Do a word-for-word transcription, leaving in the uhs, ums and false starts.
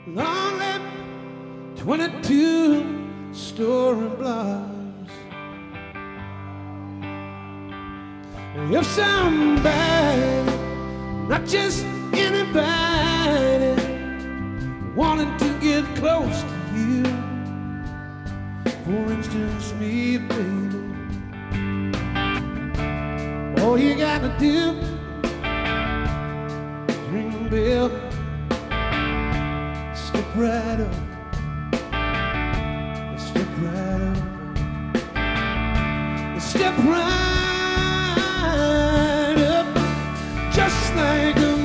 long lip, twenty-two story blocks. If somebody, not just anybody, wanted to get close to you, for instance me, baby, all you gotta do, ring the bell, step right up, step right up, step right up, just like a